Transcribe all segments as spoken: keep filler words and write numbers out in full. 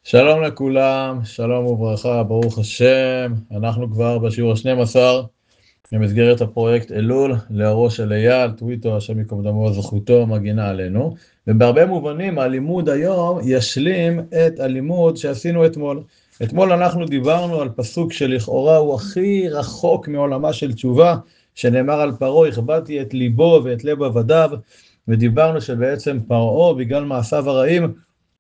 שלום לכולם, שלום וברכה, ברוך השם. אנחנו כבר בשיעור ה-שנים עשר במסגרת הפרויקט אלול, לאורו של אייל, טוויטו, השם ייקום דמו זכותו, מגינה עלינו. ובהרבה מובנים הלימוד היום ישלים את הלימוד שעשינו אתמול. אתמול אנחנו דיברנו על פסוק שלכאורה הוא הכי רחוק מעולמה של תשובה, שנאמר על פרעה, הכבדתי את ליבו ואת לב עבדיו, ודיברנו שבעצם פרעה בגלל מעשיו הרעים,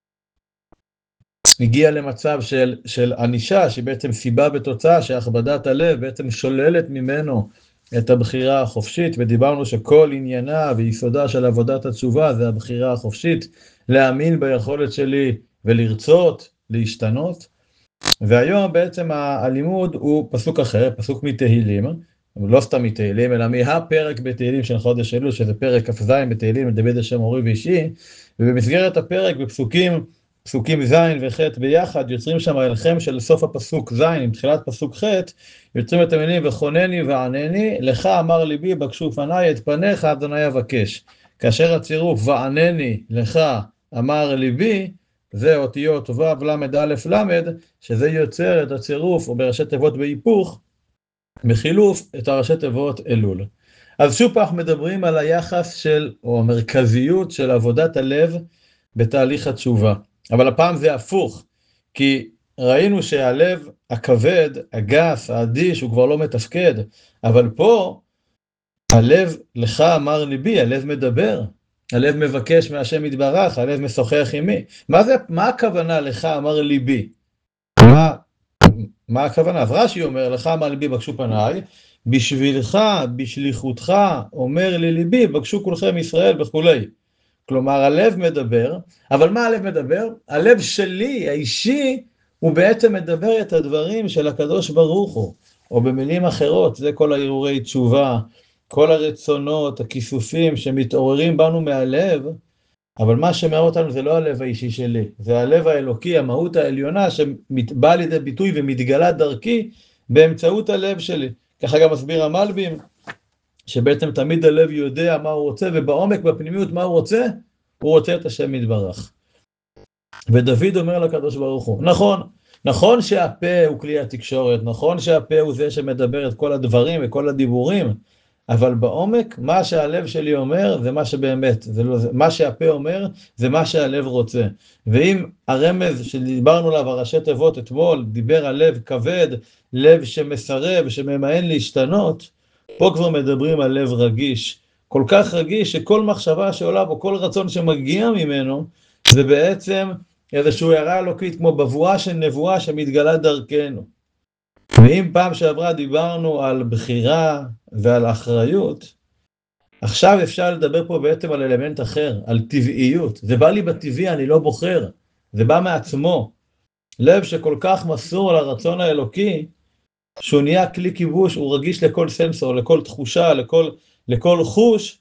הגיע למצב של, של ענישה, שהיא בעצם סיבה בתוצאה, שהכבדת הלב בעצם שוללת ממנו את הבחירה החופשית, ודיברנו שכל עניינה ויסודה של עבודת התשובה, זה הבחירה החופשית, להאמין ביכולת שלי ולרצות, להשתנות. והיום בעצם הלימוד הוא פסוק אחר, פסוק מתהילים, לא סתם מתהילים, אלא מהפרק בתהילים של חודש אלול, שזה פרק כ"ז בתהילים, דוד השם אורי ואישי, ובמסגרת הפרק בפסוקים, פסוקים ז' וח' ביחד, יוצרים שם הלחם של סוף הפסוק ז', עם תחילת פסוק ח', יוצרים את המילים וחונני וענני, לך אמר ליבי בקשו פניי את פניך אדוני אבקש. כאשר הצירוף וענני לך אמר ליבי, זה אותיות ו' למד א' למד, שזה יוצר את הצירוף, או בראשי תיבות בהיפוך, בחילוף את הראשי תיבות אלול. אז שוב פעם מדברים על היחס של, או המרכזיות של עבודת הלב בתהליך התשובה. אבל הפעם זה הפוך, כי ראינו שהלב הכבד, הגס, האדיש, הוא כבר לא מתפקד, אבל פה הלב לך אמר ליבי, הלב מדבר, הלב מבקש מהשם יתברך, הלב משוחח עמי. מה זה, מה הכוונה לך אמר ליבי? מה, מה הכוונה? אז רש"י אומר, לך אמר ליבי בקשו פניי, בשבילך, בשליחותך, אומר לי ליבי, בקשו כולכם ישראל וכולי. כלומר, הלב מדבר, אבל מה הלב מדבר? הלב שלי, האישי, הוא בעצם מדבר את הדברים של הקדוש ברוך הוא, או במילים אחרות, זה כל ההרהורי תשובה, כל הרצונות, הכיסופים שמתעוררים בנו מהלב, אבל מה שמראה אותנו זה לא הלב האישי שלי, זה הלב האלוקי, המהות העליונה, שבאה לידי ביטוי ומתגלה דרכי באמצעות הלב שלי. ככה גם מסביר המלבים, שבעצם תמיד הלב יודע מה הוא רוצה, ובעומק, בפנימיות, מה הוא רוצה? הוא רוצה את השם יתברך. ודוד אומר לקדוש ברוך הוא, נכון, נכון שהפה הוא כלי התקשורת, נכון שהפה הוא זה שמדבר את כל הדברים וכל הדיבורים, אבל בעומק, מה שהלב שלי אומר, זה מה שבאמת, זה לא, זה, מה שהפה אומר, זה מה שהלב רוצה. ואם הרמז שדיברנו עליו, הראשי תיבות אתמול, דיבר על לב כבד, לב שמסרב, שממאן להשתנות, פה כבר מדברים על לב רגיש, כל כך רגיש שכל מחשבה שעולה בו, כל רצון שמגיע ממנו, זה בעצם איזשהו הערה אלוקית, כמו בבואה של נבואה שמתגלה דרכנו. ואם פעם שעברה דיברנו על בחירה ועל אחריות, עכשיו אפשר לדבר פה בעצם על אלמנט אחר, על טבעיות. זה בא לי בטבעי, אני לא בוחר, זה בא מעצמו. לב שכל כך מסור לרצון האלוקי, שהוא נהיה כלי כיבוש, הוא רגיש לכל סנסור, לכל תחושה, לכל, לכל חוש,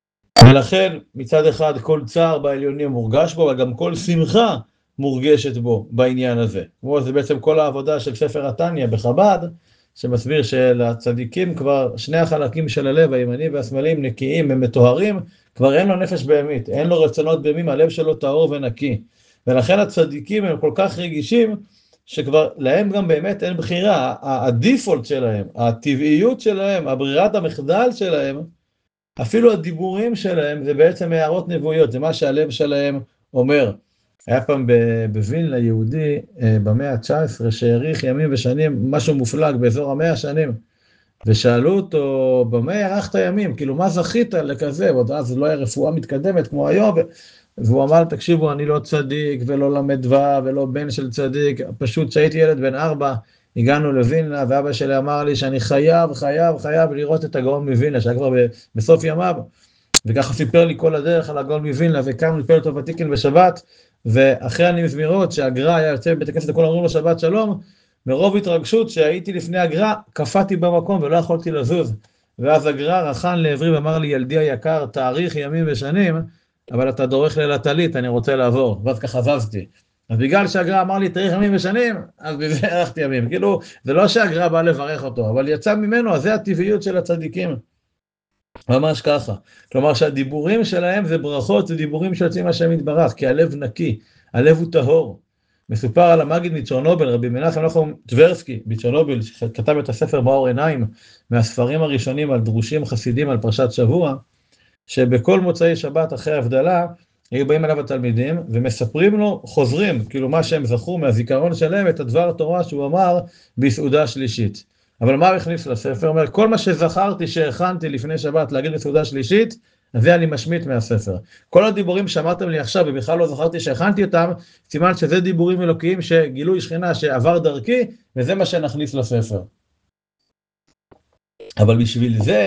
ולכן מצד אחד כל צער בעליונים מורגש בו, וגם כל שמחה מורגשת בו בעניין הזה. כמו זה בעצם כל העבודה של ספר התניא בחב"ד, שמסביר שלצדיקים כבר שני החלקים של הלב, הימני והשמאלי, נקיים, הם מטוהרים, כבר אין לו נפש בהמית, אין לו רצונות בהמים, הלב שלו טהור ונקי. ולכן הצדיקים הם כל כך רגישים, שכבר להם גם באמת אין בחירה, הדיפולט שלהם, הטבעיות שלהם, הברירת המחדל שלהם, אפילו הדיבורים שלהם, זה בעצם הערות נבואיות, זה מה שהלב שלהם אומר. היה פעם בווילנה יהודי במאה ה-תשע עשרה שהאריך ימים ושנים, משהו מופלג באזור המאה שנים, ושאלו אותו, במה הארכת ימים? כאילו, מה זכית לכזה? ועוד אז לא היה רפואה מתקדמת כמו היום, והוא אמר, תקשיבו, אני לא צדיק ולא למד דבר ולא בן של צדיק, פשוט שהייתי ילד בן ארבע, הגענו לווילנה, ואבא שלי אמר לי שאני חייב, חייב, חייב לראות את הגאון מווילנה, שהיה כבר בסוף ימיו, וככה סיפר לי כל הדרך על הגאון מווילנה, וקם לפעול אותו ותיקין בשבת, ואחרי המזמירות שהגר"א היה יוצא בבית הכנסת, הכל אמרו לו שבת שלום, מרוב התרגשות שהייתי לפני הגר"א, קפאתי במקום ולא יכולתי לזוז, ואז הגר"א רחן לעברי ואמר לי, ילדי היקר, תאריך ימים ושנים, אבל אתה דורך ליל הטלית, אני רוצה לעבור, ואז ככה זזתי. אז בגלל שהגר"א אמר לי תאריך ימים ושנים, אז בזה הארכתי ימים. כאילו, זה לא שהגר"א בא לברך אותו, אבל יצא ממנו, אז זה הטבעיות של הצדיקים. ממש ככה. כלומר שהדיבורים שלהם זה ברכות, זה דיבורים שיוצאים מהשם יתברך, כי הלב נקי, הלב הוא טהור. מסופר על המגיד מצ'רנוביל, רבי מנחם נחום טברסקי מצ'רנוביל, שכתב את הספר מאור עיניים, מהספרים הראשונים על דרושים חסידים על פרשת שבוע, שבכל מוצאי שבת אחרי הבדלה, היו באים אליו התלמידים ומספרים לו, חוזרים, כאילו מה שהם זכו מהזיכרון שלהם, את הדבר התורה שהוא אמר בסעודה שלישית. אבל מה הוא הכניס לספר? הוא אומר, כל מה שזכרתי שהכנתי לפני שבת להגיד בסעודה שלישית, זה אני משמיט מהספר. כל הדיבורים שאמרתם לי עכשיו, ובכלל לא זכרתי שהכנתי אותם, סימן שזה דיבורים אלוקיים שגילוי שכינה שעבר דרכי, וזה מה שנכניס לספר. אבל בשביל זה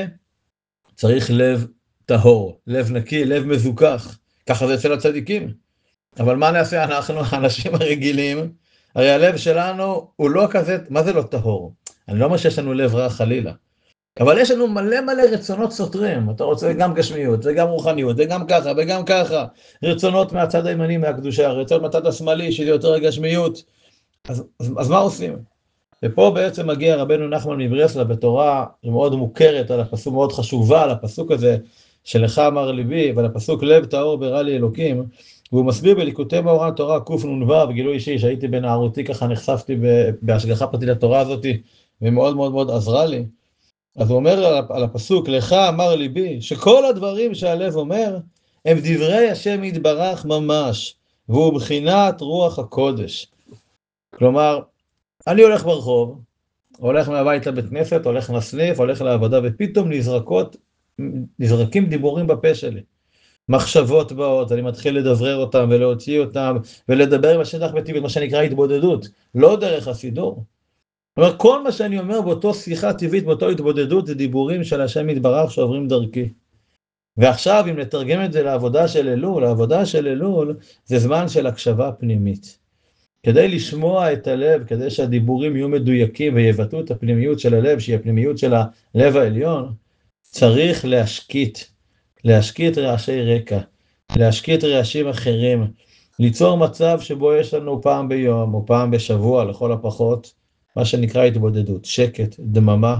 צריך לב טהור, לב נקי, לב מזוכח. ככה זה אצל הצדיקים. אבל מה נעשה אנחנו, האנשים הרגילים? הרי הלב שלנו הוא לא כזה, מה זה לא טהור? אני לא אומר שיש לנו לב רע חלילה. אבל יש לנו מלא מלא רצונות סותרים. אתה רוצה גם גשמיות, וגם רוחניות, וגם ככה, וגם ככה. רצונות מהצד הימני מהקדושה, רצונות מהצד השמאלי, שזה יותר גשמיות. אז, אז, אז מה עושים? ופה בעצם מגיע רבנו נחמן מברסלב בתורה מאוד מוכרת, על הפסוק מאוד חשובה, על הפסוק הזה, שלך אמר ליבי, ועל הפסוק לב טהור ברא לי אלוקים, והוא מסביר בליקוטי מאורע תורה קנ"ו, גילוי אישי, שהייתי בנערותי ככה נחשפתי בהשגחה פרטית לתורה הזאת, ומאוד מאוד מאוד עזרה לי. אז הוא אומר על, על הפסוק, לך אמר ליבי, שכל הדברים שהלב אומר, הם דברי השם יתברך ממש, והוא בחינת רוח הקודש. כלומר, אני הולך ברחוב, הולך מהבית לבית כנסת, הולך לסניף, הולך לעבודה, ופתאום נזרקות, נזרקים דיבורים בפה שלי. מחשבות באות, אני מתחיל לדברר אותם ולהוציא אותם, ולדבר עם השטח בטבעית, מה שנקרא התבודדות, לא דרך הסידור. זאת אומרת, כל מה שאני אומר באותו שיחה טבעית, באותו התבודדות, זה דיבורים של השם יתברך שעוברים דרכי. ועכשיו, אם נתרגם את זה לעבודה של אלול, לעבודה של אלול, זה זמן של הקשבה פנימית. כדי לשמוע את הלב, כדי שהדיבורים יהיו מדויקים ויבטאו את הפנימיות של הלב, שהיא הפנימיות של הלב העליון, צריך להשקיט, להשקיט רעשי רקע, להשקיט רעשים אחרים, ליצור מצב שבו יש לנו פעם ביום או פעם בשבוע לכל הפחות, מה שנקרא התבודדות, שקט, דממה,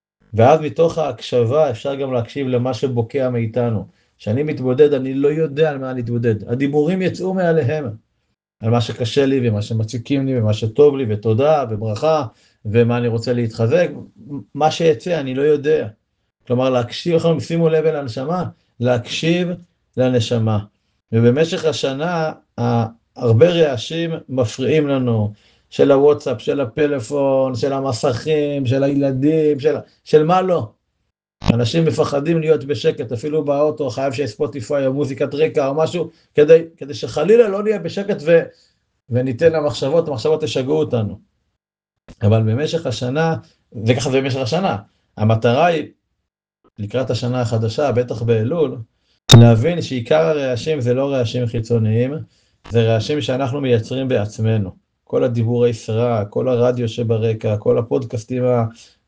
ואז מתוך ההקשבה אפשר גם להקשיב למה שבוקע מאיתנו. כשאני מתבודד אני לא יודע על מה אני מתבודד, הדיבורים יצאו מעליהם, על מה שקשה לי ומה שמציקים לי ומה שטוב לי ותודה וברכה ומה אני רוצה להתחזק, מה שיצא אני לא יודע. כלומר להקשיב, אנחנו שימו לב אל הנשמה, להקשיב לנשמה. ובמשך השנה הרבה רעשים מפריעים לנו, של הוואטסאפ, של הפלאפון, של המסכים, של הילדים, של, של מה לא. אנשים מפחדים להיות בשקט, אפילו באוטו, חייב שיש ספוטיפיי או מוזיקת רקע או משהו, כדי, כדי שחלילה לא נהיה בשקט ו, וניתן למחשבות, המחשבות תשגעו אותנו. אבל במשך השנה, וככה זה במשך השנה, המטרה היא, לקראת השנה החדשה, בטח באלול, להבין שעיקר הרעשים זה לא רעשים חיצוניים, זה רעשים שאנחנו מייצרים בעצמנו. כל הדיבורי סרק, כל הרדיו שברקע, כל הפודקאסטים ה...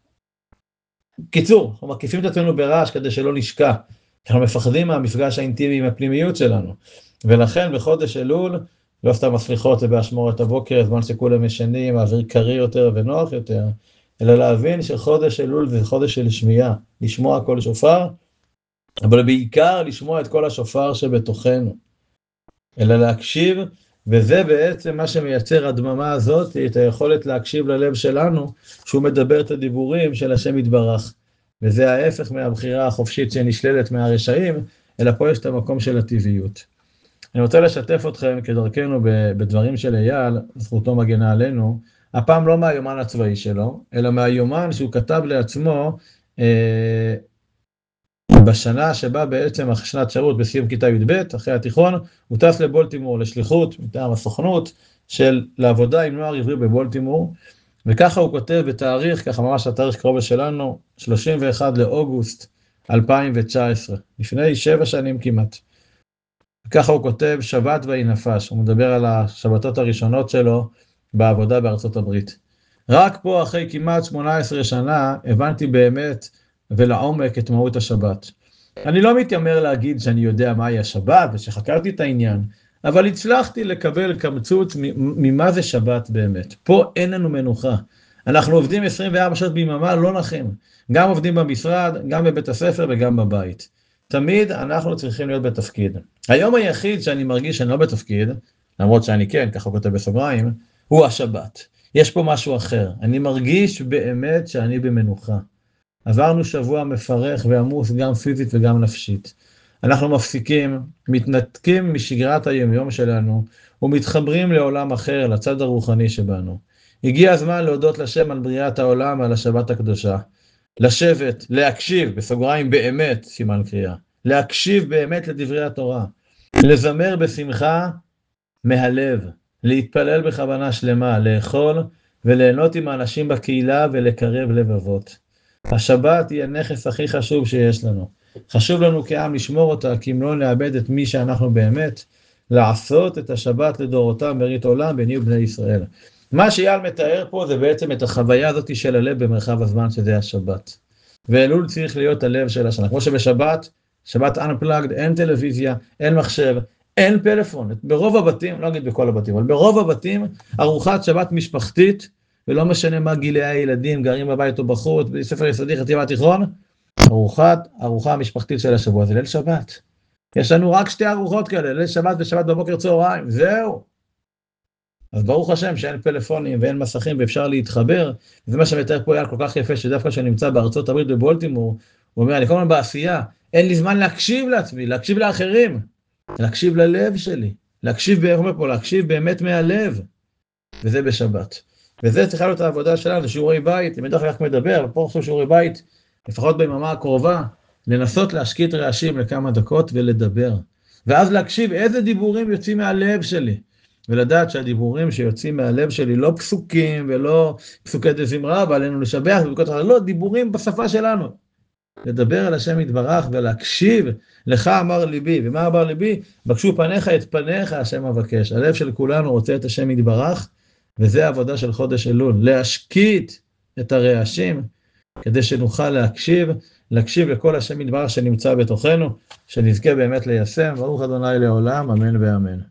קיצור, אנחנו מקיפים את עצמנו ברעש כדי שלא נשקע. אנחנו מפחדים מהמפגש האינטימי עם הפנימיות שלנו. ולכן בחודש אלול, לא סתם הסליחות זה באשמורת הבוקר, זמן שכולם ישנים, האוויר קריר יותר ונוח יותר, אלא להבין שחודש אלול זה חודש של שמיעה, לשמוע כל שופר, אבל בעיקר לשמוע את כל השופר שבתוכנו. אלא להקשיב, וזה בעצם מה שמייצר הדממה הזאת, את היכולת להקשיב ללב שלנו, שהוא מדבר את הדיבורים של השם יתברך. וזה ההפך מהבחירה החופשית שנשללת מהרשעים, אלא פה יש את המקום של הטבעיות. אני רוצה לשתף אתכם כדרכנו בדברים של אייל, זכותו מגנה עלינו, הפעם לא מהיומן הצבאי שלו, אלא מהיומן שהוא כתב לעצמו, אה, בשנה שבה בעצם שנת שירות בסיום כיתה י"ב, אחרי התיכון, הוא טס לבולטימור לשליחות, מטעם הסוכנות, של לעבודה עם נוער עברי בבולטימור, וככה הוא כותב בתאריך, ככה ממש התאריך קרוב שלנו, שלושים ואחד לאוגוסט אלפיים תשע עשרה, לפני שבע שנים כמעט. וככה הוא כותב, שבת ויהי נפש, הוא מדבר על השבתות הראשונות שלו בעבודה בארצות הברית. רק פה אחרי כמעט שמונה עשרה שנה, הבנתי באמת ולעומק את מהות השבת. אני לא מתיימר להגיד שאני יודע מהי השבת ושחקרתי את העניין, אבל הצלחתי לקבל קמצוץ ממה זה שבת באמת. פה אין לנו מנוחה. אנחנו עובדים עשרים וארבע שעות ביממה, לא נחים. גם עובדים במשרד, גם בבית הספר וגם בבית. תמיד אנחנו צריכים להיות בתפקיד. היום היחיד שאני מרגיש שאני לא בתפקיד, למרות שאני כן, ככה כותב בסוגריים, הוא השבת. יש פה משהו אחר. אני מרגיש באמת שאני במנוחה. עברנו שבוע מפרך ועמוס גם פיזית וגם נפשית. אנחנו מפסיקים, מתנתקים משגרת היומיום שלנו, ומתחברים לעולם אחר, לצד הרוחני שבנו. הגיע הזמן להודות לשם על בריאת העולם ועל השבת הקדושה. לשבת, להקשיב, בסוגריים באמת, סימן קריאה. להקשיב באמת לדברי התורה. לזמר בשמחה מהלב. להתפלל בכוונה שלמה, לאכול וליהנות עם האנשים בקהילה ולקרב לבבות. השבת היא הנכס הכי חשוב שיש לנו. חשוב לנו כעם לשמור אותה, כי אם לא נאבד את מי שאנחנו באמת, לעשות את השבת לדורותם ברית עולם בין יהיו בני ישראל. מה שאייל מתאר פה זה בעצם את החוויה הזאת של הלב במרחב הזמן, שזה השבת. ואלול צריך להיות הלב של השנה. כמו שבשבת, שבת unplugged, אין טלוויזיה, אין מחשב, אין פלאפון. ברוב הבתים, לא אגיד בכל הבתים, אבל ברוב הבתים, ארוחת שבת משפחתית, ולא משנה מה גילי הילדים, גרים בבית או בחוץ, בספר יסודי, חטיבה תיכון, ארוחת, ארוחה המשפחתית של השבוע, זה ליל שבת. יש לנו רק שתי ארוחות כאלה, ליל שבת ושבת בבוקר צהריים, זהו. אז ברוך השם שאין פלאפונים ואין מסכים ואפשר להתחבר, זה מה שמתאר פה אייל כל כך יפה, שדווקא שנמצא בארצות הברית בבולטימור, הוא אומר, אני כל הזמן בעשייה, אין לי זמן להקשיב לעצמי, להקשיב לאחרים, להקשיב ללב שלי, להקשיב, איך אומר פה, להקשיב באמת מהלב, וזה בשבת. וזה צריכה להיות העבודה שלנו, שיעורי בית, אם בדרך כלל רק מדבר, אבל פה עכשיו שיעורי בית, לפחות ביממה הקרובה, לנסות להשקיט רעשים לכמה דקות ולדבר. ואז להקשיב איזה דיבורים יוצאים מהלב שלי, ולדעת שהדיבורים שיוצאים מהלב שלי לא פסוקים ולא פסוקי דזמרה, אבל עלינו לשבח, לא, דיבורים בשפה שלנו. לדבר על השם יתברך ולהקשיב, לך אמר ליבי, ומה אמר ליבי? בקשו פניך את פניך השם אבקש. הלב של כולנו רוצה את השם יתברך, וזה העבודה של חודש אלול, להשקיט את הרעשים, כדי שנוכל להקשיב, להקשיב לכל השם יתברך שנמצא בתוכנו, שנזכה באמת ליישם, ברוך ה' לעולם, אמן ואמן.